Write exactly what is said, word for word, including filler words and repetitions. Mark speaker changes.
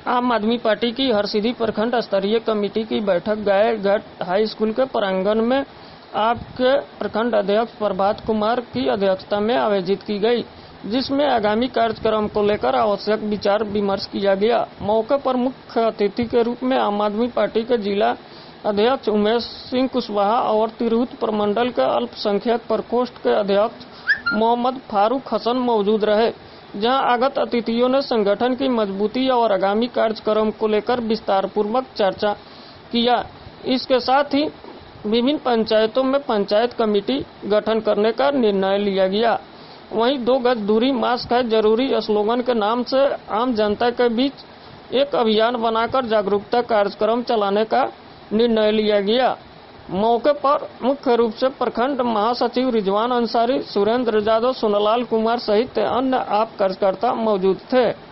Speaker 1: आम आदमी पार्टी की हरसिद्धि प्रखंड स्तरीय कमेटी की बैठक गाय घाट हाई स्कूल के प्रांगण में आपके प्रखंड अध्यक्ष प्रभात कुमार की अध्यक्षता में आयोजित की गई, जिसमें आगामी कार्यक्रम को लेकर आवश्यक विचार विमर्श किया गया। मौके पर मुख्य अतिथि के रूप में आम आदमी पार्टी के जिला अध्यक्ष उमेश सिंह कुशवाहा और तिरहुत प्रमंडल के अल्पसंख्यक प्रकोष्ठ के अध्यक्ष मोहम्मद फारूक हसन मौजूद रहे, जहां आगत अतिथियों ने संगठन की मजबूती और आगामी कार्यक्रम को लेकर विस्तार पूर्वक चर्चा किया। इसके साथ ही विभिन्न पंचायतों में पंचायत कमेटी गठन करने का निर्णय लिया गया। वहीं दो गज दूरी, मास्क है जरूरी स्लोगन के नाम से आम जनता के बीच एक अभियान बनाकर जागरूकता कार्यक्रम चलाने का निर्णय लिया गया। मौके पर मुख्य रूप से प्रखंड महासचिव रिजवान अंसारी, सुरेंद्र यादव, सोनालाल कुमार सहित अन्य आप कार्यकर्ता मौजूद थे।